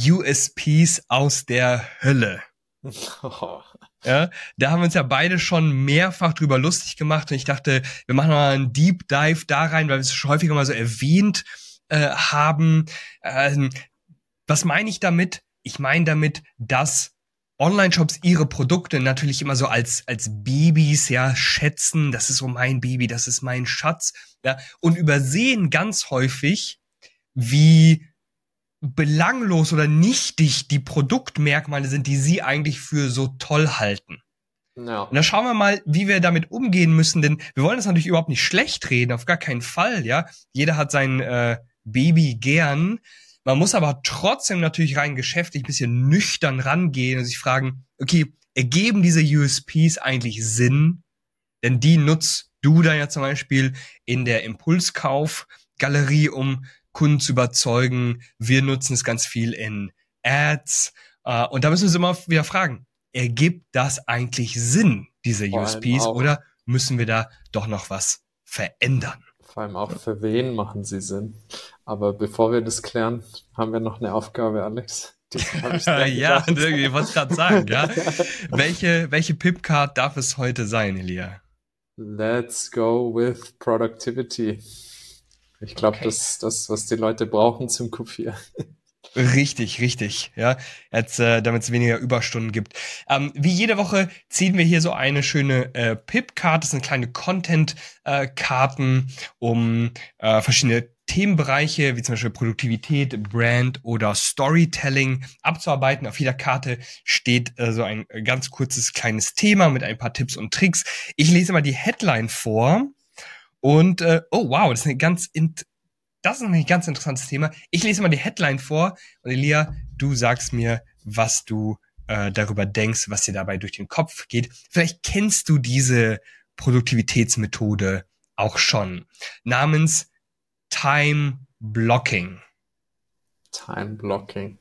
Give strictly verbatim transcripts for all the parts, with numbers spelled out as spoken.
U S Ps aus der Hölle. Oh. Ja, da haben wir uns ja beide schon mehrfach drüber lustig gemacht und ich dachte, wir machen mal einen Deep Dive da rein, weil wir es schon häufiger mal so erwähnt äh, haben. Ähm, was meine ich damit? Ich meine damit, dass Online-Shops ihre Produkte natürlich immer so als als Babys ja schätzen. Das ist so mein Baby, das ist mein Schatz. Ja, und übersehen ganz häufig, wie belanglos oder nichtig die Produktmerkmale sind, die sie eigentlich für so toll halten. Ja. Und da schauen wir mal, wie wir damit umgehen müssen, denn wir wollen das natürlich überhaupt nicht schlecht reden, auf gar keinen Fall, ja. Jeder hat sein äh, Baby gern. Man muss aber trotzdem natürlich rein geschäftlich ein bisschen nüchtern rangehen und sich fragen, okay, ergeben diese U S Ps eigentlich Sinn? Denn die nutzt du dann ja zum Beispiel in der Impulskauf-Galerie, um Kunden zu überzeugen. Wir nutzen es ganz viel in Ads. Uh, und da müssen wir uns immer wieder fragen, ergibt das eigentlich Sinn, diese Vor U S allem Ps, auch. oder müssen wir da doch noch was verändern? Vor allem auch für wen machen sie Sinn. Aber bevor wir das klären, haben wir noch eine Aufgabe, Alex. Die habe ich sehr Ja, gedacht. ich wollte es gerade sagen, ja. welche, welche Pipcard darf es heute sein, Elia? Let's go with productivity. Ich glaube, Okay. das ist das, was die Leute brauchen zum Q vier. Richtig, richtig, ja, jetzt, äh, damit es weniger Überstunden gibt. Ähm, wie jede Woche ziehen wir hier so eine schöne äh, Pip-Card, das sind kleine Content-Karten, um äh, verschiedene Themenbereiche, wie zum Beispiel Produktivität, Brand oder Storytelling abzuarbeiten. Auf jeder Karte steht äh, so ein ganz kurzes kleines Thema mit ein paar Tipps und Tricks. Ich lese mal die Headline vor und, äh, oh wow, das ist eine ganz int- Das ist ein ganz interessantes Thema. Ich lese mal die Headline vor und Elia, du sagst mir, was du äh, darüber denkst, was dir dabei durch den Kopf geht. Vielleicht kennst du diese Produktivitätsmethode auch schon. Namens Time Blocking. Time Blocking.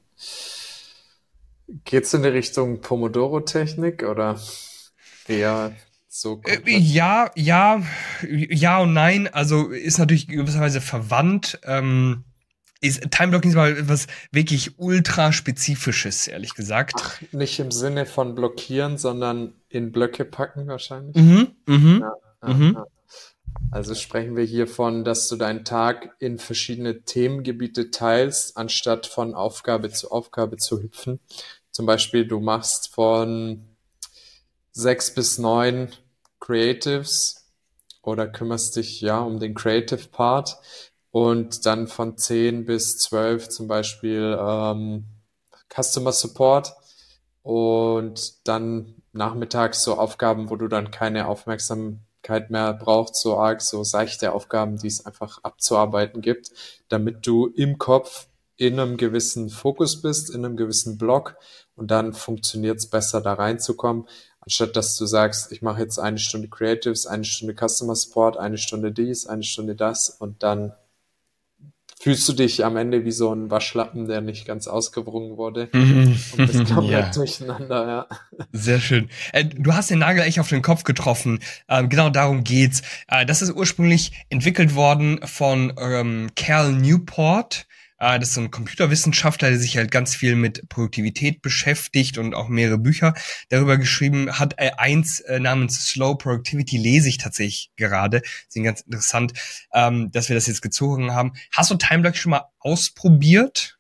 Geht's in die Richtung Pomodoro-Technik oder eher so Äh, komplett? ja, ja, ja und nein. Also ist natürlich gewisserweise verwandt. Ähm, ist, Time Blocking ist mal was wirklich ultra spezifisches, ehrlich gesagt. Ach, nicht im Sinne von blockieren, sondern in Blöcke packen wahrscheinlich. Mhm, mhm, Ja, ja, mhm. ja. Also sprechen wir hiervon, dass du deinen Tag in verschiedene Themengebiete teilst, anstatt von Aufgabe zu Aufgabe zu hüpfen. Zum Beispiel, du machst von sechs bis neun Creatives oder kümmerst dich ja um den Creative Part und dann von zehn bis zwölf zum Beispiel ähm, Customer Support und dann nachmittags so Aufgaben, wo du dann keine Aufmerksamkeit mehr brauchst, so arg, so seichte Aufgaben, die es einfach abzuarbeiten gibt, damit du im Kopf in einem gewissen Fokus bist, in einem gewissen Block und dann funktioniert es besser, da reinzukommen, anstatt dass du sagst, ich mache jetzt eine Stunde Creatives, eine Stunde Customer Support, eine Stunde dies, eine Stunde das und dann fühlst du dich am Ende wie so ein Waschlappen, der nicht ganz ausgewrungen wurde und bist komplett Ja. durcheinander, ja. Sehr schön. Äh, du hast den Nagel echt auf den Kopf getroffen. Ähm, genau darum geht's. Äh, das ist ursprünglich entwickelt worden von ähm, Cal Newport. Äh, das ist so ein Computerwissenschaftler, der sich halt ganz viel mit Produktivität beschäftigt und auch mehrere Bücher darüber geschrieben hat. Äh, eins äh, namens Slow Productivity lese ich tatsächlich gerade. Das ist ganz interessant, ähm, dass wir das jetzt gezogen haben. Hast du Timeblock schon mal ausprobiert?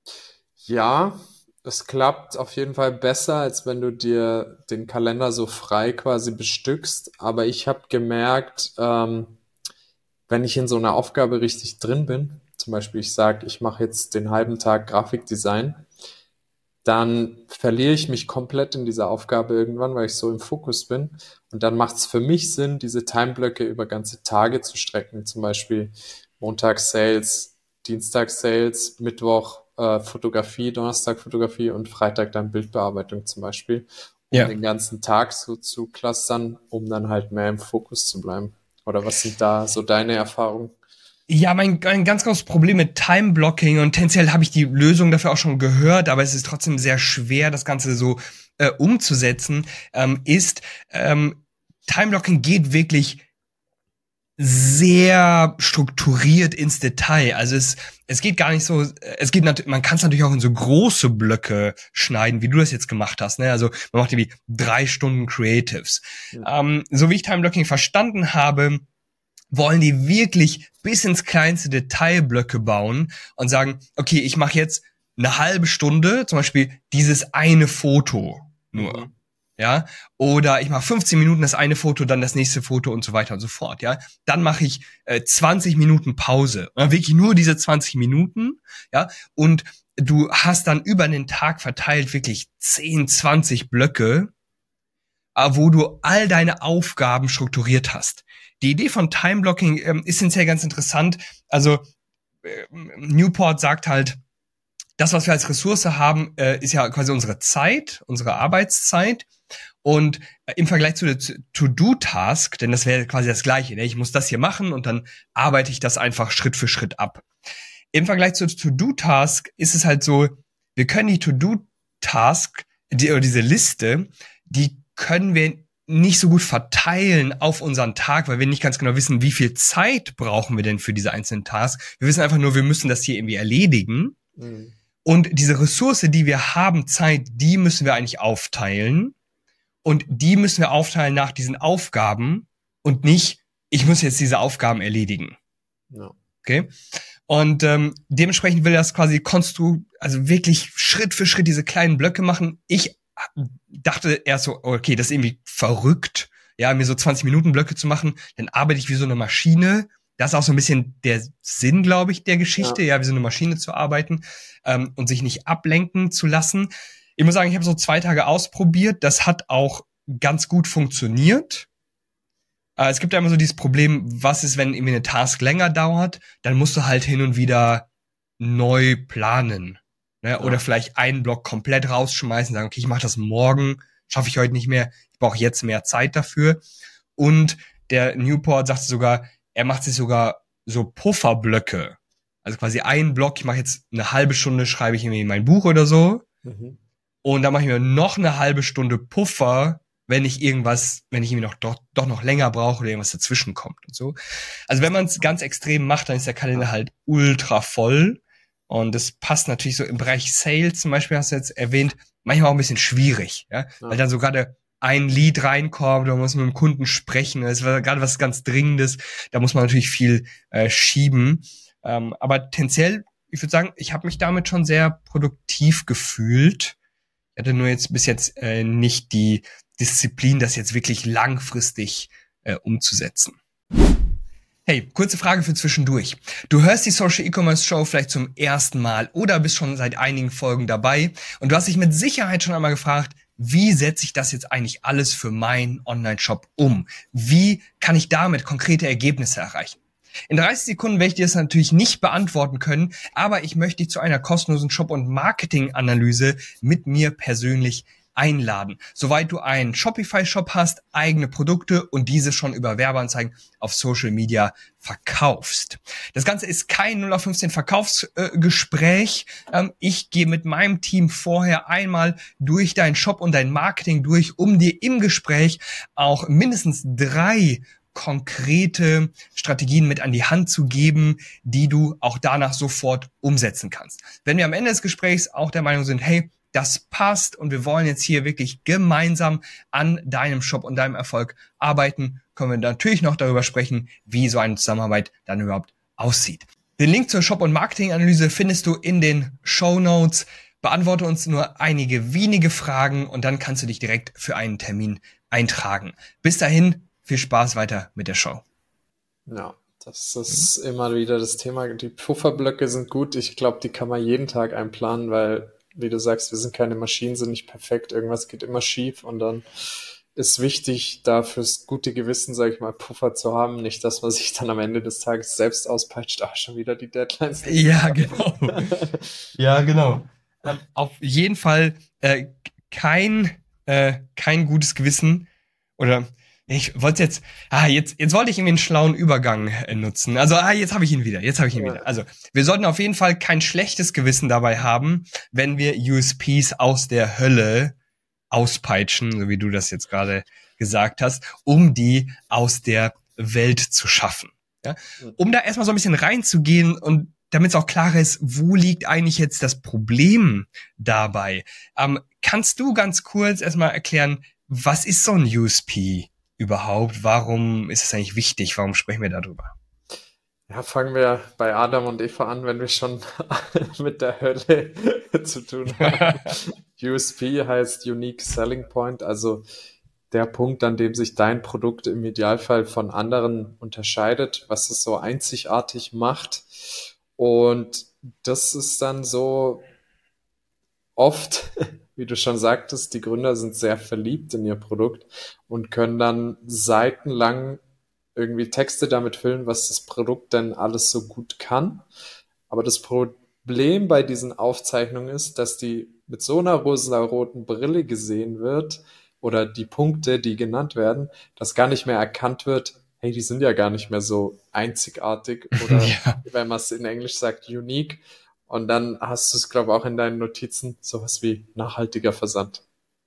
Ja, es klappt auf jeden Fall besser, als wenn du dir den Kalender so frei quasi bestückst. Aber ich habe gemerkt, ähm, wenn ich in so einer Aufgabe richtig drin bin, zum Beispiel ich sage, ich mache jetzt den halben Tag Grafikdesign, dann verliere ich mich komplett in dieser Aufgabe irgendwann, weil ich so im Fokus bin. Und dann macht es für mich Sinn, diese Timeblöcke über ganze Tage zu strecken. Zum Beispiel Montag Sales, Dienstag Sales, Mittwoch äh, Fotografie, Donnerstag Fotografie und Freitag dann Bildbearbeitung zum Beispiel, um Ja. den ganzen Tag so zu clustern, um dann halt mehr im Fokus zu bleiben. Oder was sind da so deine Erfahrungen? Ja, mein, mein ganz großes Problem mit Time-Blocking und tendenziell habe ich die Lösung dafür auch schon gehört, aber es ist trotzdem sehr schwer, das Ganze so äh, umzusetzen, ähm, ist, ähm, Time-Blocking geht wirklich sehr strukturiert ins Detail. Also es es geht gar nicht so, es geht natürlich, man kann es natürlich auch in so große Blöcke schneiden, wie du das jetzt gemacht hast, ne? Also man macht irgendwie drei Stunden Creatives. Ja. Ähm, so wie ich Time-Blocking verstanden habe, wollen die wirklich bis ins kleinste Detail Blöcke bauen und sagen, okay, ich mache jetzt eine halbe Stunde, zum Beispiel dieses eine Foto nur. Mhm. Ja, oder ich mache fünfzehn Minuten das eine Foto, dann das nächste Foto und so weiter und so fort, ja. Dann mache ich äh, zwanzig Minuten Pause. Und dann wirklich nur diese zwanzig Minuten, ja. Und du hast dann über den Tag verteilt wirklich zehn, zwanzig Blöcke, äh, wo du all deine Aufgaben strukturiert hast. Die Idee von Time-Blocking ähm, ist essentiell ganz interessant. Also äh, Newport sagt halt, das, was wir als Ressource haben, äh, ist ja quasi unsere Zeit, unsere Arbeitszeit. Und äh, im Vergleich zu der To-Do-Task, denn das wäre quasi das Gleiche, ne? Ich muss das hier machen und dann arbeite ich das einfach Schritt für Schritt ab. Im Vergleich zur To-Do-Task ist es halt so, wir können die To-Do-Task, die, oder diese Liste, die können wir nicht so gut verteilen auf unseren Tag, weil wir nicht ganz genau wissen, wie viel Zeit brauchen wir denn für diese einzelnen Tasks. Wir wissen einfach nur, wir müssen das hier irgendwie erledigen. Mhm. Und diese Ressource, die wir haben, Zeit, die müssen wir eigentlich aufteilen. Und die müssen wir aufteilen nach diesen Aufgaben und nicht, ich muss jetzt diese Aufgaben erledigen. Ja. Okay? Und ähm, dementsprechend will das quasi konstru, also wirklich Schritt für Schritt diese kleinen Blöcke machen. Ich dachte erst so, okay, das ist irgendwie verrückt, ja, mir so zwanzig Minuten Blöcke zu machen. Dann arbeite ich wie so eine Maschine. Das ist auch so ein bisschen der Sinn, glaube ich, der Geschichte, ja, ja wie so eine Maschine zu arbeiten ähm, und sich nicht ablenken zu lassen. Ich muss sagen, ich habe so zwei Tage ausprobiert. Das hat auch ganz gut funktioniert. Äh, es gibt ja immer so dieses Problem, was ist, wenn irgendwie eine Task länger dauert? Dann musst du halt hin und wieder neu planen. Ne? Ja. Oder vielleicht einen Block komplett rausschmeißen, sagen, okay, ich mache das morgen, schaffe ich heute nicht mehr. Ich brauche jetzt mehr Zeit dafür. Und der Newport sagte sogar, er macht sich sogar so Pufferblöcke. Also quasi einen Block, ich mache jetzt eine halbe Stunde, schreibe ich irgendwie mein Buch oder so. Mhm. Und dann mache ich mir noch eine halbe Stunde Puffer, wenn ich irgendwas, wenn ich irgendwie noch doch, doch noch länger brauche oder irgendwas dazwischen kommt und so. Also wenn man es ganz extrem macht, dann ist der Kalender halt ultra voll. Und das passt natürlich so im Bereich Sales zum Beispiel, hast du jetzt erwähnt, manchmal auch ein bisschen schwierig, ja, ja. Weil dann so gerade ein Lead reinkommt, da muss man mit dem Kunden sprechen, das war gerade was ganz Dringendes, da muss man natürlich viel äh, schieben. Ähm, aber tendenziell, ich würde sagen, ich habe mich damit schon sehr produktiv gefühlt. Ich hatte nur jetzt bis jetzt äh, nicht die Disziplin, das jetzt wirklich langfristig äh, umzusetzen. Hey, kurze Frage für zwischendurch. Du hörst die Social E-Commerce Show vielleicht zum ersten Mal oder bist schon seit einigen Folgen dabei und du hast dich mit Sicherheit schon einmal gefragt, wie setze ich das jetzt eigentlich alles für meinen Online-Shop um? Wie kann ich damit konkrete Ergebnisse erreichen? In dreißig Sekunden werde ich dir das natürlich nicht beantworten können, aber ich möchte dich zu einer kostenlosen Shop- und Marketing-Analyse mit mir persönlich einladen. Soweit du einen Shopify-Shop hast, eigene Produkte und diese schon über Werbeanzeigen auf Social Media verkaufst. Das Ganze ist kein null auf fünfzehn Verkaufsgespräch. Ähm, ich gehe mit meinem Team vorher einmal durch deinen Shop und dein Marketing durch, um dir im Gespräch auch mindestens drei konkrete Strategien mit an die Hand zu geben, die du auch danach sofort umsetzen kannst. Wenn wir am Ende des Gesprächs auch der Meinung sind, hey, das passt und wir wollen jetzt hier wirklich gemeinsam an deinem Shop und deinem Erfolg arbeiten, können wir natürlich noch darüber sprechen, wie so eine Zusammenarbeit dann überhaupt aussieht. Den Link zur Shop- und Marketing-Analyse findest du in den Shownotes. Beantworte uns nur einige wenige Fragen und dann kannst du dich direkt für einen Termin eintragen. Bis dahin, viel Spaß weiter mit der Show. Ja, das ist mhm. immer wieder das Thema. Die Pufferblöcke sind gut. Ich glaube, die kann man jeden Tag einplanen, weil, wie du sagst, wir sind keine Maschinen, sind nicht perfekt. Irgendwas geht immer schief und dann ist wichtig, da fürs gute Gewissen, sage ich mal, Puffer zu haben. Nicht, dass man sich dann am Ende des Tages selbst auspeitscht. Ach, schon wieder die Deadlines. Ja, genau. ja, genau. Ähm, auf jeden Fall äh, kein, äh, kein gutes Gewissen oder ich wollte jetzt, ah, jetzt, jetzt wollte ich irgendwie einen schlauen Übergang äh, nutzen. Also, ah, jetzt habe ich ihn wieder, jetzt habe ich ihn ja. wieder. Also, wir sollten auf jeden Fall kein schlechtes Gewissen dabei haben, wenn wir U S Ps aus der Hölle auspeitschen, so wie du das jetzt gerade gesagt hast, um die aus der Welt zu schaffen. Ja? Um da erstmal so ein bisschen reinzugehen und damit es auch klar ist, wo liegt eigentlich jetzt das Problem dabei? Ähm, kannst du ganz kurz erstmal erklären, was ist so ein U S P überhaupt? Warum ist es eigentlich wichtig? Warum sprechen wir darüber? Ja, fangen wir bei Adam und Eva an, wenn wir schon mit der Hölle zu tun haben. U S P heißt Unique Selling Point, also der Punkt, an dem sich dein Produkt im Idealfall von anderen unterscheidet, was es so einzigartig macht. Und das ist dann so oft, wie du schon sagtest, die Gründer sind sehr verliebt in ihr Produkt und können dann seitenlang irgendwie Texte damit füllen, was das Produkt denn alles so gut kann. Aber das Problem bei diesen Aufzeichnungen ist, dass die mit so einer rosaroten Brille gesehen wird oder die Punkte, die genannt werden, dass gar nicht mehr erkannt wird, hey, die sind ja gar nicht mehr so einzigartig oder Ja. wenn man es in Englisch sagt, unique. Und dann hast du es, glaube ich, auch in deinen Notizen, sowas wie nachhaltiger Versand.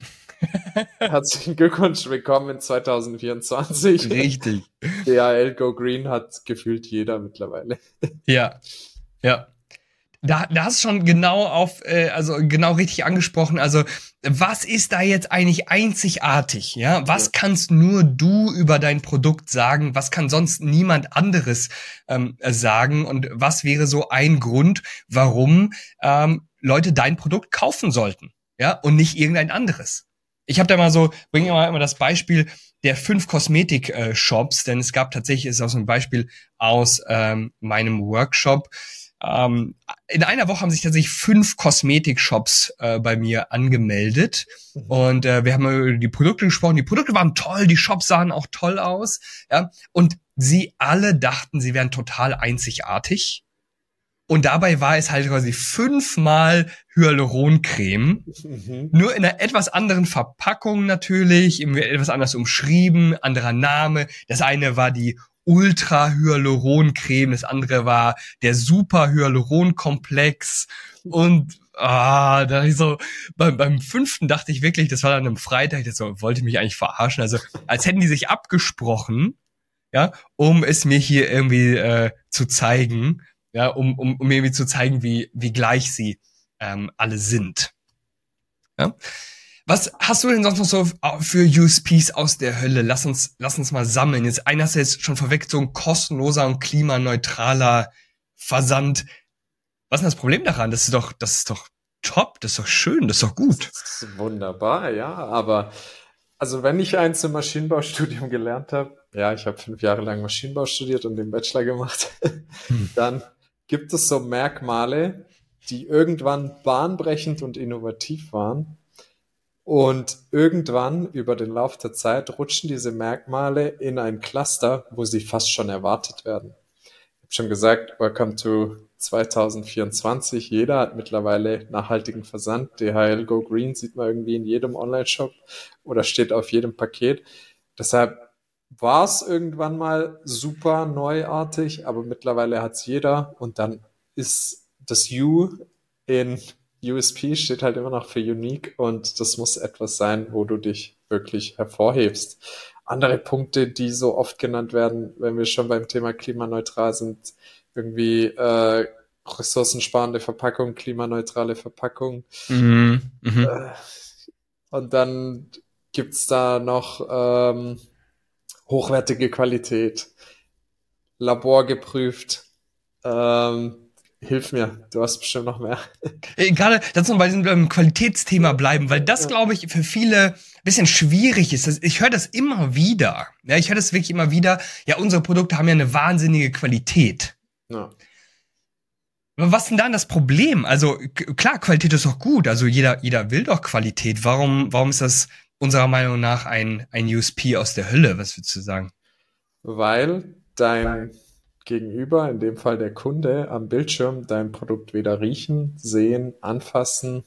Herzlichen Glückwunsch, willkommen in zwanzig vierundzwanzig. Richtig. D H L Go Green hat gefühlt jeder mittlerweile. Ja, ja. Da, da hast du schon genau auf, äh, also genau richtig angesprochen. Also, was ist da jetzt eigentlich einzigartig? Ja, was Ja. kannst nur du über dein Produkt sagen? Was kann sonst niemand anderes ähm, sagen? Und was wäre so ein Grund, warum ähm, Leute dein Produkt kaufen sollten? Ja, und nicht irgendein anderes. Ich habe da mal so, bringe mal immer das Beispiel der fünf Kosmetik-Shops, denn es gab tatsächlich, ist auch so ein Beispiel aus ähm, meinem Workshop. Ähm, in einer Woche haben sich tatsächlich fünf Kosmetik-Shops äh, bei mir angemeldet. Mhm. Und äh, wir haben über die Produkte gesprochen. Die Produkte waren toll, die Shops sahen auch toll aus. Ja? Und sie alle dachten, sie wären total einzigartig. Und dabei war es halt quasi fünfmal Hyaluroncreme. Mhm. Nur in einer etwas anderen Verpackung natürlich, etwas anders umschrieben, anderer Name. Das eine war die Ultra-Hyaluroncreme, das andere war der Super-Hyaluron-Komplex. Und ah, da ich so, beim, beim fünften dachte ich wirklich, das war dann am Freitag, das so, wollte mich eigentlich verarschen. Also als hätten die sich abgesprochen, ja, um es mir hier irgendwie äh, zu zeigen, ja, um, um, um mir irgendwie zu zeigen, wie, wie gleich sie ähm, alle sind. Ja? Was hast du denn sonst noch so für U S Ps aus der Hölle? Lass uns, lass uns mal sammeln. Jetzt einer hast du jetzt schon vorweg, so ein kostenloser und klimaneutraler Versand. Was ist denn das Problem daran? Das ist doch, das ist doch top, das ist doch schön, das ist doch gut. Das ist wunderbar, ja, aber also wenn ich eins im Maschinenbaustudium gelernt habe, ja, ich habe fünf Jahre lang Maschinenbau studiert und den Bachelor gemacht, Hm. dann gibt es so Merkmale, die irgendwann bahnbrechend und innovativ waren. Und irgendwann über den Lauf der Zeit rutschen diese Merkmale in ein Cluster, wo sie fast schon erwartet werden. Ich habe schon gesagt, welcome to zwanzig vierundzwanzig. Jeder hat mittlerweile nachhaltigen Versand. D H L Go Green sieht man irgendwie in jedem Online-Shop oder steht auf jedem Paket. Deshalb war es irgendwann mal super neuartig, aber mittlerweile hat es jeder. Und dann ist das U in U S P steht halt immer noch für Unique und das muss etwas sein, wo du dich wirklich hervorhebst. Andere Punkte, die so oft genannt werden, wenn wir schon beim Thema klimaneutral sind, irgendwie äh, ressourcensparende Verpackung, klimaneutrale Verpackung. Mhm. Mhm. Äh, und dann gibt's da noch ähm, hochwertige Qualität, laborgeprüft. Ähm, hilf mir, du hast bestimmt noch mehr. Äh, Gerade, lass uns bei diesem ähm, Qualitätsthema bleiben, weil das, glaube ich, für viele ein bisschen schwierig ist. Das- Ich höre das immer wieder. Ja, ich höre das wirklich immer wieder. Ja, unsere Produkte haben ja eine wahnsinnige Qualität. Ja. Aber was ist denn dann das Problem? Also k- klar, Qualität ist doch gut. Also jeder, jeder will doch Qualität. Warum, warum ist das unserer Meinung nach ein, ein U S P aus der Hölle? Was würdest du sagen? Weil dein Gegenüber, in dem Fall der Kunde, am Bildschirm dein Produkt weder riechen, sehen, anfassen,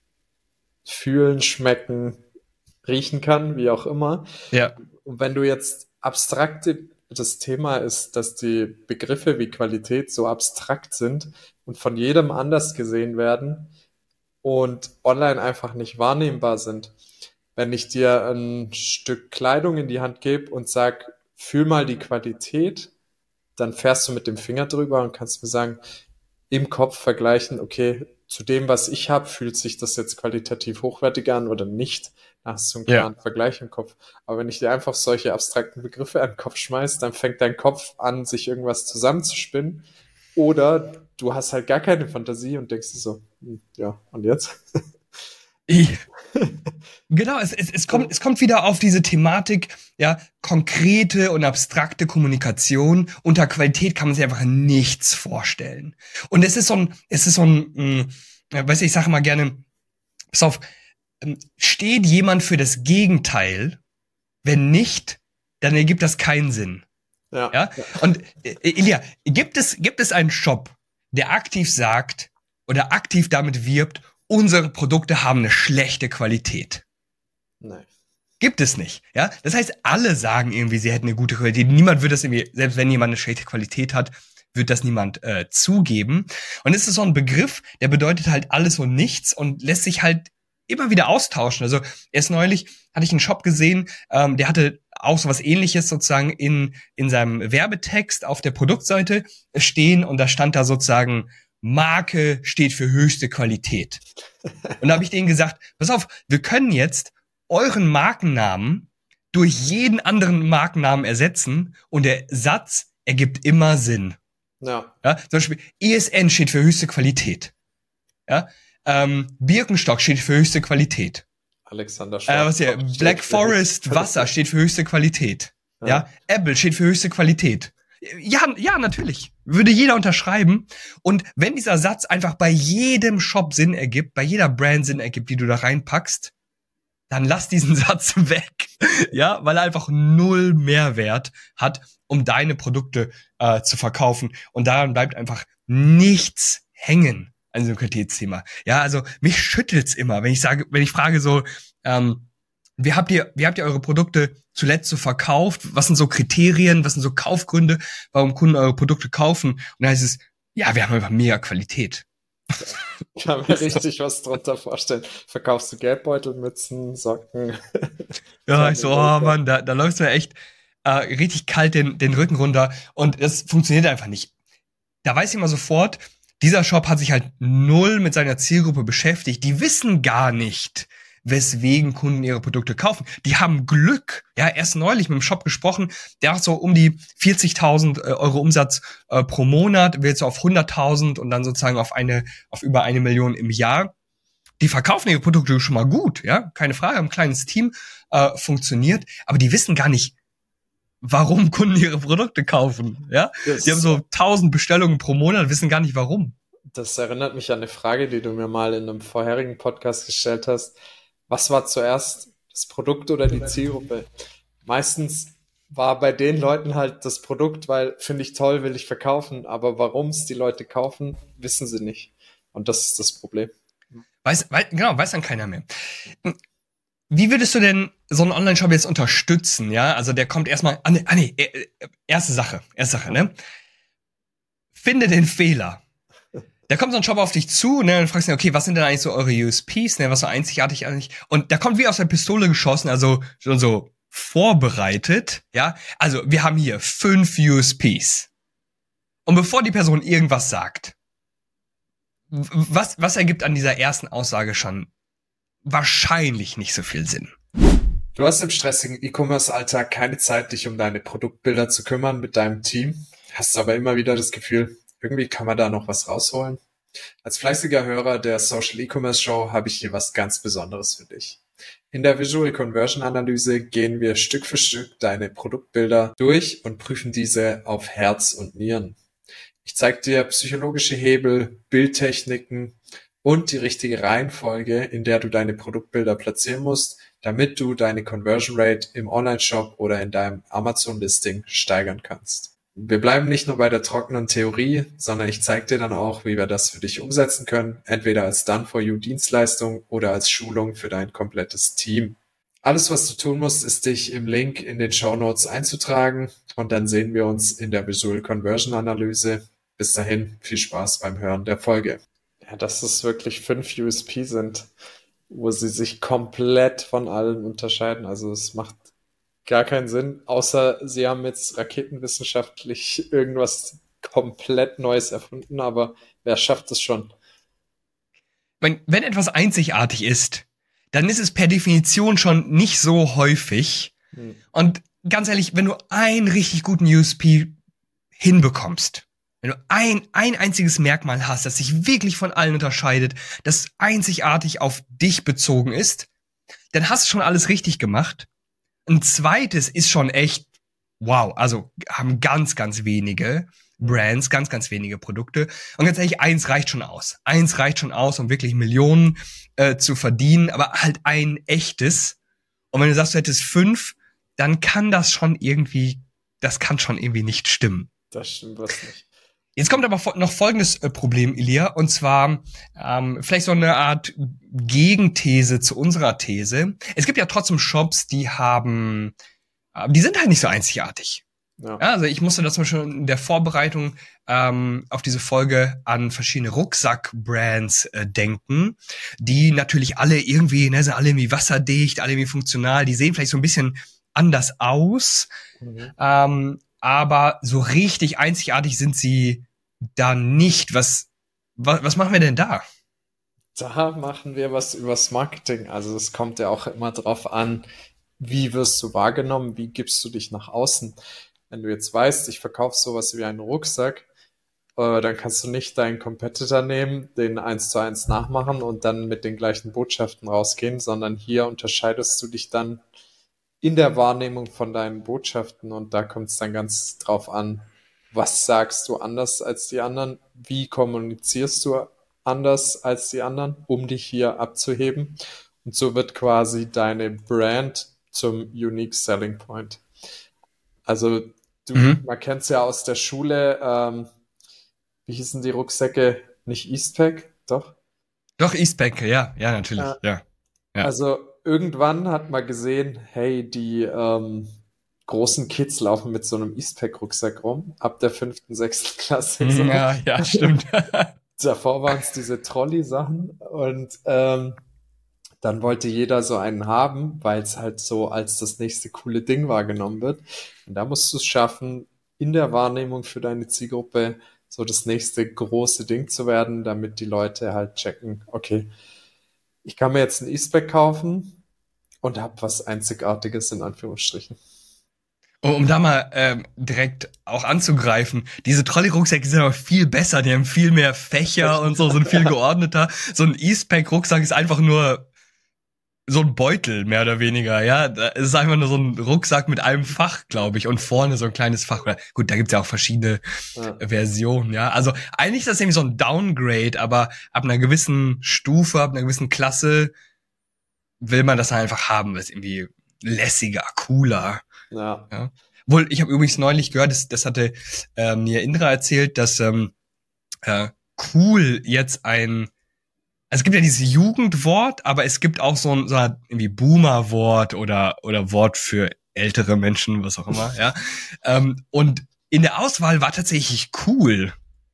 fühlen, schmecken, riechen kann, wie auch immer. Ja. Und wenn du jetzt abstrakte, das Thema ist, dass die Begriffe wie Qualität so abstrakt sind und von jedem anders gesehen werden und online einfach nicht wahrnehmbar sind. Wenn ich dir ein Stück Kleidung in die Hand gebe und sag, fühl mal die Qualität, dann fährst du mit dem Finger drüber und kannst mir sagen, im Kopf vergleichen, okay, zu dem, was ich habe, fühlt sich das jetzt qualitativ hochwertiger an oder nicht. Da hast du einen klaren Ja. Vergleich im Kopf. Aber wenn ich dir einfach solche abstrakten Begriffe an den Kopf schmeiß, dann fängt dein Kopf an, sich irgendwas zusammenzuspinnen. Oder du hast halt gar keine Fantasie und denkst dir so, hm, ja, und jetzt? Ich, genau, es, es, es kommt, es kommt wieder auf diese Thematik, ja, konkrete und abstrakte Kommunikation. Unter Qualität kann man sich einfach nichts vorstellen. Und es ist so ein, es ist so ein, mh, ja, weißt du, ich sage mal gerne, pass auf, ähm, steht jemand für das Gegenteil? Wenn nicht, dann ergibt das keinen Sinn. Ja, Ja? ja. Und äh, Ilja, gibt es, gibt es einen Shop, der aktiv sagt oder aktiv damit wirbt, unsere Produkte haben eine schlechte Qualität? Nein. Gibt es nicht, ja? Das heißt, alle sagen irgendwie, sie hätten eine gute Qualität. Niemand wird das irgendwie, selbst wenn jemand eine schlechte Qualität hat, wird das niemand äh, zugeben. Und es ist so ein Begriff, der bedeutet halt alles und nichts und lässt sich halt immer wieder austauschen. Also erst neulich hatte ich einen Shop gesehen, ähm, der hatte auch so was Ähnliches sozusagen in in seinem Werbetext auf der Produktseite stehen und da stand da sozusagen, Marke steht für höchste Qualität. Und da habe ich denen gesagt, pass auf, wir können jetzt euren Markennamen durch jeden anderen Markennamen ersetzen und der Satz ergibt immer Sinn. Ja. Ja, zum Beispiel E S N steht für höchste Qualität. Ja, ähm, Birkenstock steht für höchste Qualität. Alexander Äh, Schwarz. was hier, Black Forest Wasser steht für höchste Qualität. Ja. ja, Apple steht für höchste Qualität. Ja, ja, natürlich. Würde jeder unterschreiben. Und wenn dieser Satz einfach bei jedem Shop Sinn ergibt, bei jeder Brand Sinn ergibt, die du da reinpackst, dann lass diesen Satz weg. Ja, weil er einfach null Mehrwert hat, um deine Produkte äh, zu verkaufen. Und daran bleibt einfach nichts hängen an diesem Qualitätsthema. Ja, also mich schüttelt's immer, wenn ich sage, wenn ich frage so, ähm, wie habt ihr, wie habt ihr eure Produkte zuletzt so verkauft? Was sind so Kriterien? Was sind so Kaufgründe, warum Kunden eure Produkte kaufen? Und dann heißt es, ja, wir haben einfach mega Qualität. Ich kann mir richtig was drunter vorstellen. Verkaufst du Geldbeutel, Mützen, Socken? Ja, ich so, oh Mann, da, da läufst du ja echt äh, richtig kalt den, den Rücken runter. Und das funktioniert einfach nicht. Da weiß ich mal sofort, dieser Shop hat sich halt null mit seiner Zielgruppe beschäftigt. Die wissen gar nicht, weswegen Kunden ihre Produkte kaufen. Die haben Glück. Ja, erst neulich mit dem Shop gesprochen, der hat so um die vierzigtausend Euro Umsatz äh, pro Monat, will jetzt so auf hunderttausend und dann sozusagen auf eine, auf über eine Million im Jahr. Die verkaufen ihre Produkte schon mal gut, ja, keine Frage, haben ein kleines Team, äh, funktioniert, aber die wissen gar nicht, warum Kunden ihre Produkte kaufen, ja. Das Die haben so tausend Bestellungen pro Monat, wissen gar nicht warum. Das erinnert mich an eine Frage, die du mir mal in einem vorherigen Podcast gestellt hast. Was war zuerst, das Produkt oder die Zielgruppe? Meistens war bei den Leuten halt das Produkt, weil finde ich toll, will ich verkaufen, aber warum es die Leute kaufen, wissen sie nicht. Und das ist das Problem. Weiß, weiß, genau, weiß dann keiner mehr. Wie würdest du denn so einen Online-Shop jetzt unterstützen, ja? Also der kommt erstmal, ah nee, ah nee, erste Sache, erste Sache, ne? Finde den Fehler. Da kommt so ein Shop auf dich zu, ne, und fragst dich, okay, was sind denn eigentlich so eure U S Ps, ne, was so einzigartig eigentlich? Und da kommt wie aus der Pistole geschossen, also schon so vorbereitet, ja? Also, wir haben hier fünf U S Ps. Und bevor die Person irgendwas sagt, was, was ergibt an dieser ersten Aussage schon wahrscheinlich nicht so viel Sinn? Du hast im stressigen E-Commerce-Alltag keine Zeit, dich um deine Produktbilder zu kümmern mit deinem Team, hast aber immer wieder das Gefühl, irgendwie kann man da noch was rausholen. Als fleißiger Hörer der Social E-Commerce Show habe ich hier was ganz Besonderes für dich. In der Visual Conversion Analyse gehen wir Stück für Stück deine Produktbilder durch und prüfen diese auf Herz und Nieren. Ich zeige dir psychologische Hebel, Bildtechniken und die richtige Reihenfolge, in der du deine Produktbilder platzieren musst, damit du deine Conversion Rate im Online-Shop oder in deinem Amazon-Listing steigern kannst. Wir bleiben nicht nur bei der trockenen Theorie, sondern ich zeige dir dann auch, wie wir das für dich umsetzen können, entweder als Done-for-You-Dienstleistung oder als Schulung für dein komplettes Team. Alles, was du tun musst, ist dich im Link in den Shownotes einzutragen und dann sehen wir uns in der Visual Conversion Analyse. Bis dahin, viel Spaß beim Hören der Folge. Ja, dass es wirklich fünf U S P sind, wo sie sich komplett von allen unterscheiden. Also es macht gar keinen Sinn, außer sie haben jetzt raketenwissenschaftlich irgendwas komplett Neues erfunden, aber wer schafft es schon? Wenn, wenn etwas einzigartig ist, dann ist es per Definition schon nicht so häufig. Hm. Und ganz ehrlich, wenn du einen richtig guten U S P hinbekommst, wenn du ein, ein einziges Merkmal hast, das sich wirklich von allen unterscheidet, das einzigartig auf dich bezogen ist, dann hast du schon alles richtig gemacht. Ein zweites ist schon echt, wow, also haben ganz, ganz wenige Brands, ganz, ganz wenige Produkte. Und ganz ehrlich, eins reicht schon aus. Eins reicht schon aus, um wirklich Millionen äh, zu verdienen, aber halt ein echtes. Und wenn du sagst, du hättest fünf, dann kann das schon irgendwie, das kann schon irgendwie nicht stimmen. Das stimmt was nicht. Jetzt kommt aber noch folgendes äh, Problem, Ilia, und zwar ähm, vielleicht so eine Art Gegenthese zu unserer These. Es gibt ja trotzdem Shops, die haben, äh, die sind halt nicht so einzigartig. Ja. Ja, also ich musste das zum Beispiel in der Vorbereitung ähm, auf diese Folge an verschiedene Rucksack-Brands äh, denken, die natürlich alle irgendwie, ne, sind alle irgendwie wasserdicht, alle irgendwie funktional, die sehen vielleicht so ein bisschen anders aus, mhm. ähm, aber so richtig einzigartig sind sie da nicht. Was, was, was machen wir denn da? Da machen wir was übers Marketing. Also es kommt ja auch immer drauf an, wie wirst du wahrgenommen, wie gibst du dich nach außen. Wenn du jetzt weißt, ich verkaufe sowas wie einen Rucksack, äh, dann kannst du nicht deinen Competitor nehmen, den eins zu eins nachmachen und dann mit den gleichen Botschaften rausgehen, sondern hier unterscheidest du dich dann in der Wahrnehmung von deinen Botschaften und da kommt es dann ganz drauf an, was sagst du anders als die anderen, wie kommunizierst du anders als die anderen, um dich hier abzuheben, und so wird quasi deine Brand zum Unique Selling Point. Also du, mhm. man kennt es ja aus der Schule, ähm, wie hießen die Rucksäcke, nicht Eastpak, doch? Doch, Eastpak, ja, ja, natürlich, äh, ja. ja. Also irgendwann hat man gesehen, hey, die ähm, großen Kids laufen mit so einem Eastpak-Rucksack rum, ab der fünften, sechsten Klasse. So. Ja, ja, stimmt. Davor waren es diese Trolley-Sachen und ähm, dann wollte jeder so einen haben, weil es halt so als das nächste coole Ding wahrgenommen wird. Und da musst du es schaffen, in der Wahrnehmung für deine Zielgruppe so das nächste große Ding zu werden, damit die Leute halt checken, okay, ich kann mir jetzt ein Eastpak kaufen und habe was Einzigartiges in Anführungsstrichen. Um, um da mal ähm, direkt auch anzugreifen, diese Trolley-Rucksäcke sind aber viel besser, die haben viel mehr Fächer und so, sind viel geordneter. So ein Eastpak-Rucksack ist einfach nur so ein Beutel, mehr oder weniger, ja. Es ist einfach nur so ein Rucksack mit einem Fach, glaube ich, und vorne so ein kleines Fach. Gut, da gibt's ja auch verschiedene ja. Versionen, ja. Also eigentlich ist das nämlich so ein Downgrade, aber ab einer gewissen Stufe, ab einer gewissen Klasse will man das einfach haben, weil es irgendwie lässiger, cooler. Ja. ja. Wohl, ich habe übrigens neulich gehört, das, das hatte ähm, mir Indra erzählt, dass ähm, äh, cool jetzt ein, also es gibt ja dieses Jugendwort, aber es gibt auch so ein, so ein irgendwie Boomer-Wort oder oder Wort für ältere Menschen, was auch immer, ja. ähm, und in der Auswahl war tatsächlich cool.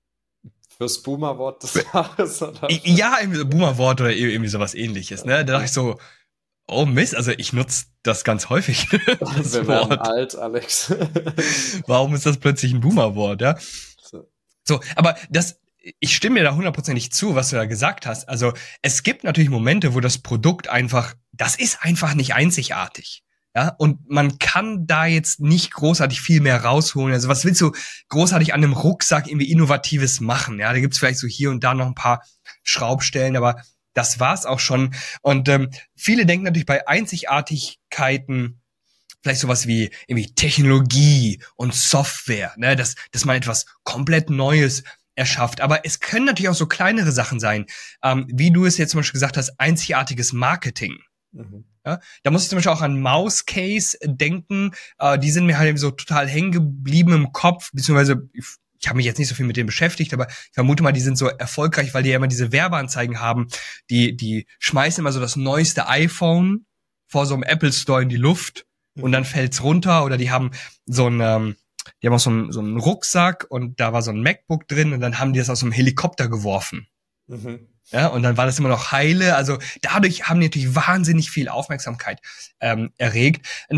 Fürs Boomer-Wort des Jahres, oder? Ja, irgendwie so Boomer-Wort oder irgendwie sowas ähnliches, ne? Da dachte ich so, oh Mist, also ich nutze das ganz häufig. Das Wir Wort. werden alt, Alex. Warum ist das plötzlich ein Boomer-Wort, ja? So. so, aber das, ich stimme dir da hundertprozentig zu, was du da gesagt hast. Also es gibt natürlich Momente, wo das Produkt einfach, das ist einfach nicht einzigartig. Ja, und man kann da jetzt nicht großartig viel mehr rausholen. Also was willst du großartig an einem Rucksack irgendwie Innovatives machen? Ja, da gibt's vielleicht so hier und da noch ein paar Schraubstellen, aber das war's auch schon. Und ähm, viele denken natürlich bei Einzigartigkeiten vielleicht sowas wie irgendwie Technologie und Software, ne, dass dass man etwas komplett Neues erschafft. Aber es können natürlich auch so kleinere Sachen sein, ähm, wie du es jetzt zum Beispiel gesagt hast, einzigartiges Marketing. Mhm. Ja, da muss ich zum Beispiel auch an Mouse Case denken. Äh, die sind mir halt eben so total hängen geblieben im Kopf, beziehungsweise ich, ich habe mich jetzt nicht so viel mit denen beschäftigt, aber ich vermute mal, die sind so erfolgreich, weil die ja immer diese Werbeanzeigen haben. Die die schmeißen immer so das neueste iPhone vor so einem Apple Store in die Luft mhm. und dann fällt's runter. Oder die haben so ein ähm, die haben auch so einen, so einen Rucksack und da war so ein MacBook drin und dann haben die das aus so einem Helikopter geworfen. Mhm. Ja, und dann war das immer noch heile. Also dadurch haben die natürlich wahnsinnig viel Aufmerksamkeit ähm, erregt. Ein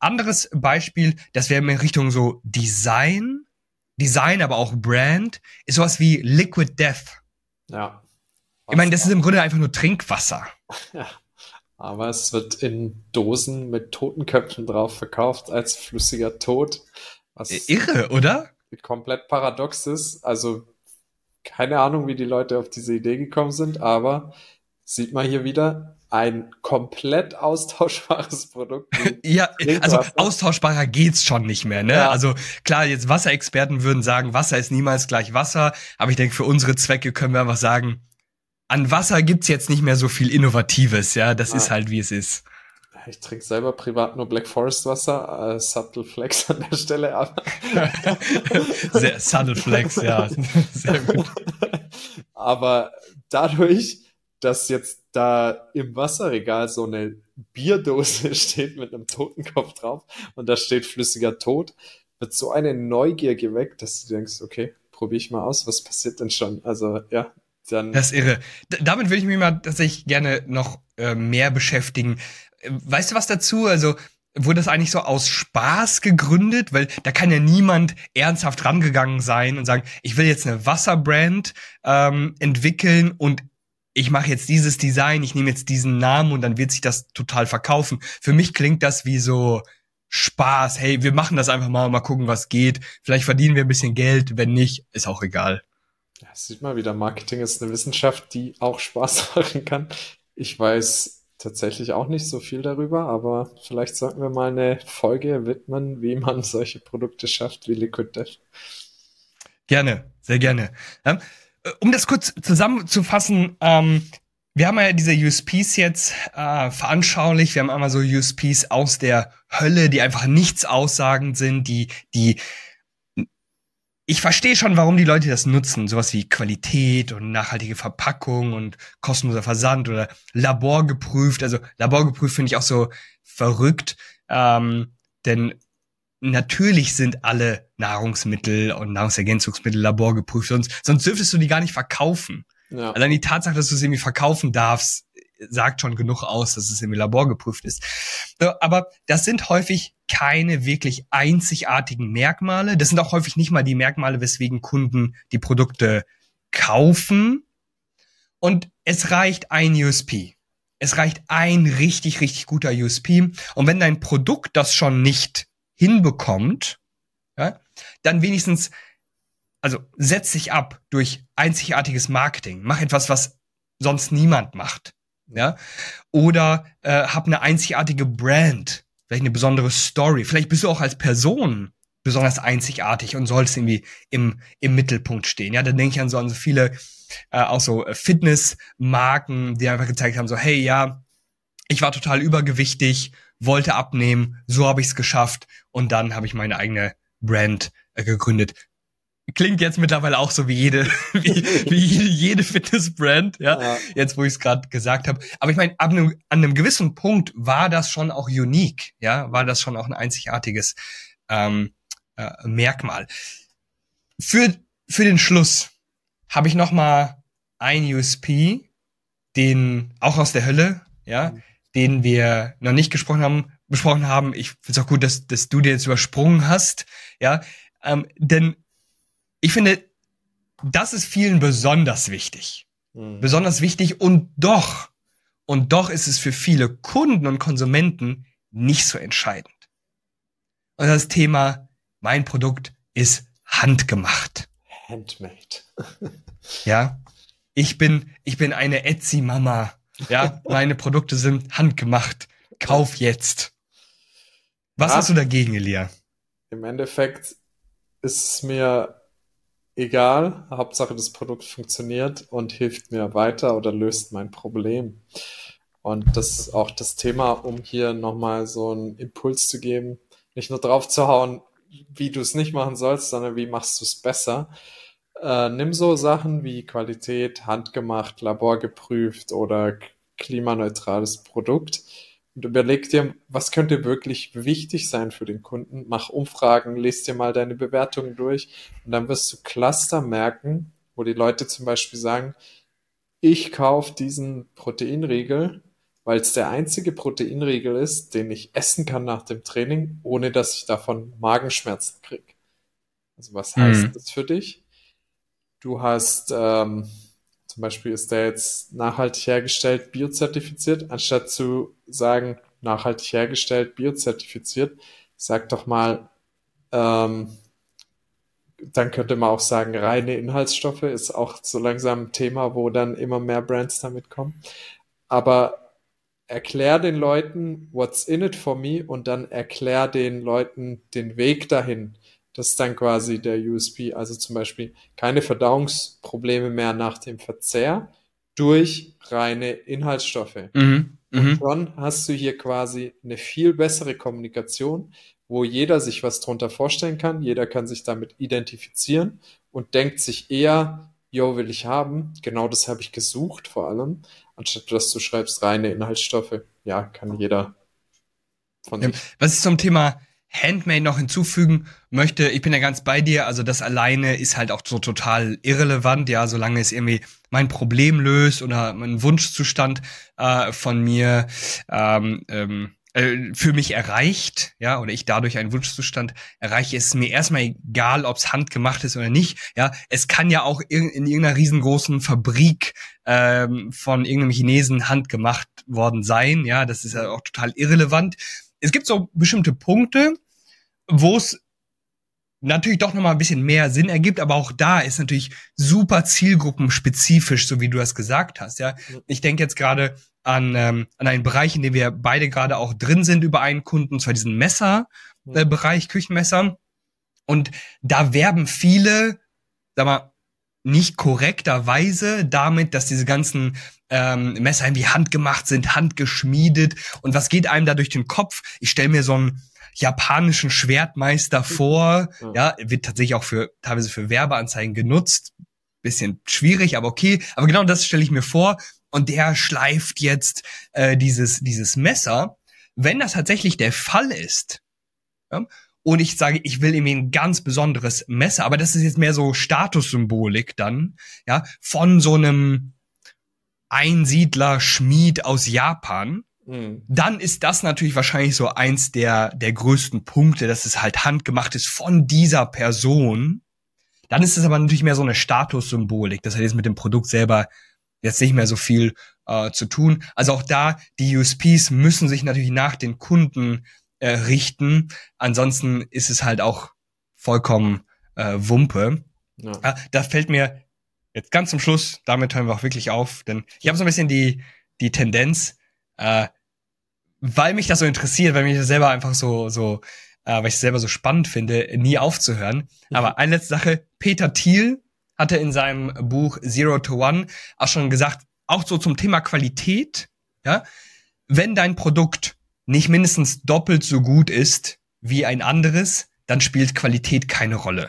anderes Beispiel, das wäre in Richtung so Design, Design, aber auch Brand, ist sowas wie Liquid Death. Ja. Ich meine, das ist im Grunde einfach nur Trinkwasser. Ja. Aber es wird in Dosen mit Totenköpfen drauf verkauft als flüssiger Tod. Was Irre, oder? komplett paradox ist. Also keine Ahnung, wie die Leute auf diese Idee gekommen sind, aber sieht man hier wieder ein komplett austauschbares Produkt. Ja, also Trinkwasser. austauschbarer geht's schon nicht mehr, ne? Ja. Also klar, jetzt Wasserexperten würden sagen, Wasser ist niemals gleich Wasser, aber ich denke, für unsere Zwecke können wir einfach sagen, an Wasser gibt's jetzt nicht mehr so viel Innovatives, ja, das Ja. ist halt, wie es ist. Ich trinke selber privat nur Black Forest Wasser, äh, Subtle Flex an der Stelle, aber Sehr subtle Flex, ja, sehr gut. aber dadurch, dass jetzt da im Wasserregal so eine Bierdose steht mit einem Totenkopf drauf und da steht flüssiger Tod, wird so eine Neugier geweckt, dass du denkst, okay, probiere ich mal aus, was passiert denn schon? Also ja, dann Das ist irre. D- damit würde ich mich mal tatsächlich gerne noch äh, mehr beschäftigen. Äh, Weißt du was dazu? Also wurde das eigentlich so aus Spaß gegründet? Weil da kann ja niemand ernsthaft rangegangen sein und sagen, ich will jetzt eine Wasserbrand ähm, entwickeln und ich mache jetzt dieses Design, ich nehme jetzt diesen Namen und dann wird sich das total verkaufen. Für mich klingt das wie so Spaß. Hey, wir machen das einfach mal, mal gucken, was geht. Vielleicht verdienen wir ein bisschen Geld, wenn nicht, ist auch egal. ja, sieht man wieder, Marketing ist eine Wissenschaft, die auch Spaß machen kann. Ich weiß tatsächlich auch nicht so viel darüber, aber vielleicht sollten wir mal eine Folge widmen, wie man solche Produkte schafft wie Liquid Death. Gerne, sehr gerne. Ähm, äh, um das kurz zusammenzufassen, ähm, wir haben ja diese U S Ps jetzt äh, veranschaulicht. Wir haben einmal so U S Ps aus der Hölle, die einfach nichts aussagend sind, die, die ich verstehe schon, warum die Leute das nutzen. Sowas wie Qualität und nachhaltige Verpackung und kostenloser Versand oder laborgeprüft. Also laborgeprüft finde ich auch so verrückt. Ähm, denn natürlich sind alle Nahrungsmittel und Nahrungsergänzungsmittel laborgeprüft. Sonst, sonst dürftest du die gar nicht verkaufen. Ja, Allein die Tatsache, dass du es irgendwie verkaufen darfst, sagt schon genug aus, dass es irgendwie laborgeprüft ist. So, aber das sind häufig keine wirklich einzigartigen Merkmale. Das sind auch häufig nicht mal die Merkmale, weswegen Kunden die Produkte kaufen. Und es reicht ein U S P. Es reicht ein richtig, richtig guter U S P. Und wenn dein Produkt das schon nicht hinbekommt, ja, dann wenigstens, also setz dich ab durch einzigartiges Marketing. Mach etwas, was sonst niemand macht. Ja, oder äh, hab eine einzigartige Brand, vielleicht eine besondere Story. Vielleicht bist du auch als Person besonders einzigartig und sollst irgendwie im im Mittelpunkt stehen. Ja, dann denke ich an so an so viele äh, auch so Fitnessmarken, die einfach gezeigt haben, so hey, ja, ich war total übergewichtig, wollte abnehmen, so habe ich es geschafft und dann habe ich meine eigene Brand äh, gegründet. Klingt jetzt mittlerweile auch so wie jede wie, wie jede Fitnessbrand, ja, ja, jetzt wo ich es gerade gesagt habe. Aber ich meine, ab einem, an einem gewissen Punkt war das schon auch unique, ja, war das schon auch ein einzigartiges ähm, äh, Merkmal. Für für den Schluss habe ich noch mal ein U S P, den auch aus der Hölle, ja, Mhm. den wir noch nicht gesprochen haben, besprochen haben. Ich finde es auch gut, dass dass du dir jetzt übersprungen hast, ja, ähm, denn ich finde, das ist vielen besonders wichtig. Mhm. Besonders wichtig und doch, und doch ist es für viele Kunden und Konsumenten nicht so entscheidend. Und das Thema, mein Produkt ist handgemacht. Handmade. Ja, ich bin, ich bin eine Etsy-Mama. Ja, meine Produkte sind handgemacht. Kauf jetzt. Was Ja, hast du dagegen, Elia? im Endeffekt ist es mir egal. Hauptsache das Produkt funktioniert und hilft mir weiter oder löst mein Problem. Und das ist auch das Thema, um hier nochmal so einen Impuls zu geben, nicht nur drauf zu hauen, wie du es nicht machen sollst, sondern wie machst du es besser. Äh, nimm so Sachen wie Qualität, handgemacht, laborgeprüft oder k- klimaneutrales Produkt und überleg dir, was könnte wirklich wichtig sein für den Kunden. Mach Umfragen, lest dir mal deine Bewertungen durch und dann wirst du Cluster merken, wo die Leute zum Beispiel sagen, ich kaufe diesen Proteinriegel, weil es der einzige Proteinriegel ist, den ich essen kann nach dem Training, ohne dass ich davon Magenschmerzen kriege. Also was heißt Mhm. das für dich? Du hast, ähm, zum Beispiel ist der jetzt nachhaltig hergestellt, biozertifiziert, anstatt zu sagen, nachhaltig hergestellt, biozertifiziert, sag doch mal, ähm, dann könnte man auch sagen, reine Inhaltsstoffe ist auch so langsam ein Thema, wo dann immer mehr Brands damit kommen. Aber erklär den Leuten, what's in it for me, und dann erklär den Leuten den Weg dahin. Das ist dann quasi der U S P. Also zum Beispiel keine Verdauungsprobleme mehr nach dem Verzehr durch reine Inhaltsstoffe. Mhm. Und Mhm. schon hast du hier quasi eine viel bessere Kommunikation, wo jeder sich was drunter vorstellen kann, jeder kann sich damit identifizieren und denkt sich eher, yo, will ich haben, genau das habe ich gesucht vor allem, anstatt dass du schreibst reine Inhaltsstoffe. Ja, kann jeder von Ja. sich. Was ich zum Thema Handmade noch hinzufügen möchte, ich bin ja ganz bei dir, also das alleine ist halt auch so total irrelevant, ja, solange es irgendwie mein Problem löst oder mein Wunschzustand äh, von mir ähm, ähm, äh, für mich erreicht, ja, oder ich dadurch einen Wunschzustand erreiche, ist es mir erstmal egal, ob es handgemacht ist oder nicht, ja, es kann ja auch in, in irgendeiner riesengroßen Fabrik ähm, von irgendeinem Chinesen handgemacht worden sein, ja, das ist ja auch total irrelevant. Es gibt so bestimmte Punkte, wo es natürlich doch nochmal ein bisschen mehr Sinn ergibt, aber auch da ist natürlich super zielgruppenspezifisch, so wie du das gesagt hast, ja. Ich denke jetzt gerade an, ähm, an einen Bereich, in dem wir beide gerade auch drin sind über einen Kunden, und zwar diesen Messer-Bereich, äh, Küchenmesser. Und da werben viele, sag mal, nicht korrekterweise damit, dass diese ganzen ähm, Messer irgendwie handgemacht sind, handgeschmiedet. Und was geht einem da durch den Kopf? Ich stelle mir so einen japanischen Schwertmeister vor. Ja, wird tatsächlich auch für teilweise für Werbeanzeigen genutzt. Bisschen schwierig, aber okay. Aber genau das stelle ich mir vor. Und der schleift jetzt äh, dieses dieses Messer. Wenn das tatsächlich der Fall ist, ja, und ich sage, ich will irgendwie ein ganz besonderes Messer, aber das ist jetzt mehr so Statussymbolik dann, ja, von so einem Einsiedler Schmied aus Japan, Mhm. dann ist das natürlich wahrscheinlich so eins der der größten Punkte, dass es halt handgemacht ist von dieser Person. Dann ist es aber natürlich mehr so eine Statussymbolik. Das hat jetzt mit dem Produkt selber jetzt nicht mehr so viel äh, zu tun. Also auch da, die U S Ps müssen sich natürlich nach den Kunden äh, richten. Ansonsten ist es halt auch vollkommen äh, Wumpe. Ja. Ja, da fällt mir jetzt ganz zum Schluss, damit hören wir auch wirklich auf, denn ich habe so ein bisschen die die Tendenz, äh, weil mich das so interessiert, weil mich das selber einfach so so äh, weil ich es selber so spannend finde, nie aufzuhören. Mhm. Aber eine letzte Sache, Peter Thiel hatte in seinem Buch Zero to One auch schon gesagt, auch so zum Thema Qualität, ja, wenn dein Produkt nicht mindestens doppelt so gut ist wie ein anderes, dann spielt Qualität keine Rolle.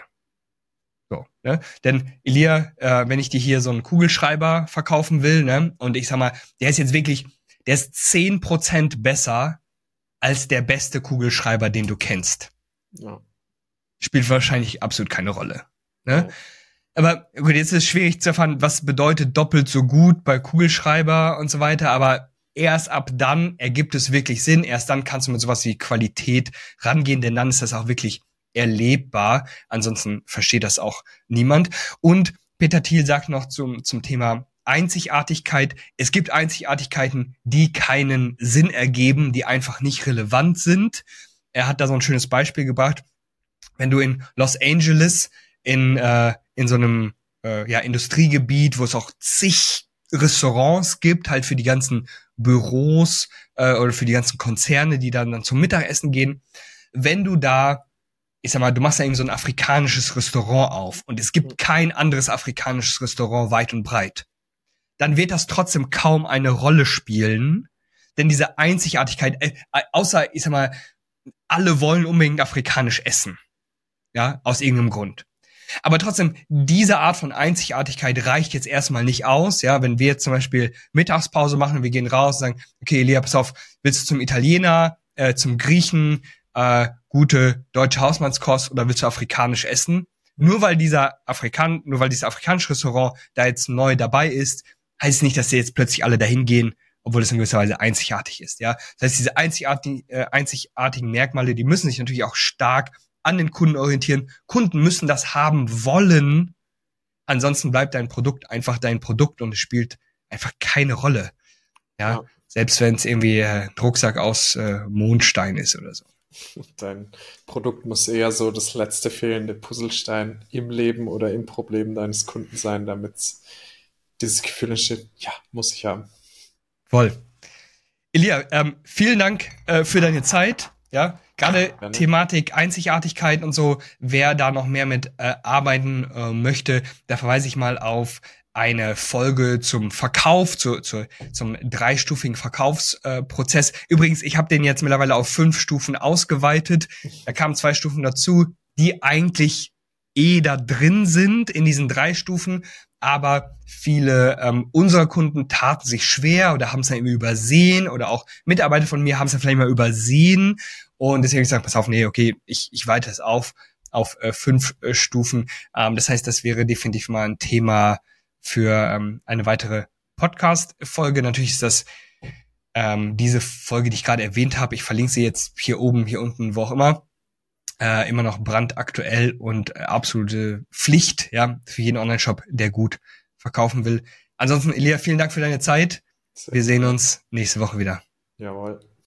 So, ne? Denn Elia, äh, wenn ich dir hier so einen Kugelschreiber verkaufen will, ne, und ich sag mal, der ist jetzt wirklich, der ist zehn Prozent besser als der beste Kugelschreiber, den du kennst. Ja. Spielt wahrscheinlich absolut keine Rolle. Ne? Ja. Aber gut, jetzt ist es schwierig zu erfahren, was bedeutet doppelt so gut bei Kugelschreiber und so weiter, aber erst ab dann ergibt es wirklich Sinn, erst dann kannst du mit sowas wie Qualität rangehen, denn dann ist das auch wirklich erlebbar, ansonsten versteht das auch niemand. Und Peter Thiel sagt noch zum, zum Thema Einzigartigkeit, es gibt Einzigartigkeiten, die keinen Sinn ergeben, die einfach nicht relevant sind. Er hat da so ein schönes Beispiel gebracht, wenn du in Los Angeles in äh, in so einem äh, ja Industriegebiet, wo es auch zig Restaurants gibt, halt für die ganzen Büros äh, oder für die ganzen Konzerne, die dann dann zum Mittagessen gehen. Wenn du da, ich sag mal, du machst da irgendwie so ein afrikanisches Restaurant auf und es gibt kein anderes afrikanisches Restaurant weit und breit, dann wird das trotzdem kaum eine Rolle spielen, denn diese Einzigartigkeit, äh, außer, ich sag mal, alle wollen unbedingt afrikanisch essen, ja, aus irgendeinem Grund. Aber trotzdem, diese Art von Einzigartigkeit reicht jetzt erstmal nicht aus, ja, wenn wir jetzt zum Beispiel Mittagspause machen und wir gehen raus und sagen, okay, Elia, pass auf, willst du zum Italiener, äh, zum Griechen, äh, gute deutsche Hausmannskost oder willst du afrikanisch essen? Nur weil dieser Afrikan, nur weil dieses afrikanische Restaurant da jetzt neu dabei ist, heißt es nicht, dass sie jetzt plötzlich alle dahin gehen obwohl es in gewisser Weise einzigartig ist, ja. Das heißt, diese einzigartigen, äh, einzigartigen Merkmale, die müssen sich natürlich auch stark an den Kunden orientieren. Kunden müssen das haben wollen, ansonsten bleibt dein Produkt einfach dein Produkt und es spielt einfach keine Rolle, ja. ja. Selbst wenn es irgendwie äh, ein Rucksack aus äh, Mondstein ist oder so. Dein Produkt muss eher so das letzte fehlende Puzzlestein im Leben oder im Problem deines Kunden sein, damit dieses Gefühl entsteht, ja, muss ich haben. Voll. Elia, ähm, vielen Dank äh, für deine Zeit. Ja, gerade ja, Thematik Einzigartigkeit und so. Wer da noch mehr mit äh, arbeiten äh, möchte, da verweise ich mal auf eine Folge zum Verkauf, zu, zu, zum dreistufigen Verkaufsprozess. Äh, Übrigens, ich habe den jetzt mittlerweile auf fünf Stufen ausgeweitet. Da kamen zwei Stufen dazu, die eigentlich eh da drin sind in diesen drei Stufen. Aber viele ähm, unserer Kunden taten sich schwer oder haben es dann irgendwie übersehen oder auch Mitarbeiter von mir haben es dann vielleicht mal übersehen. Und deswegen habe ich gesagt, pass auf, nee, okay, ich, ich weite es auf auf äh, fünf äh, Stufen. Ähm, das heißt, das wäre definitiv mal ein Thema für ähm, eine weitere Podcast-Folge. Natürlich ist das ähm, diese Folge, die ich gerade erwähnt habe, ich verlinke sie jetzt hier oben, hier unten, wo auch immer, äh, immer noch brandaktuell und äh, absolute Pflicht, ja, für jeden Online-Shop, der gut verkaufen will. Ansonsten, Elia, vielen Dank für deine Zeit. Wir sehen uns nächste Woche wieder. Jawohl.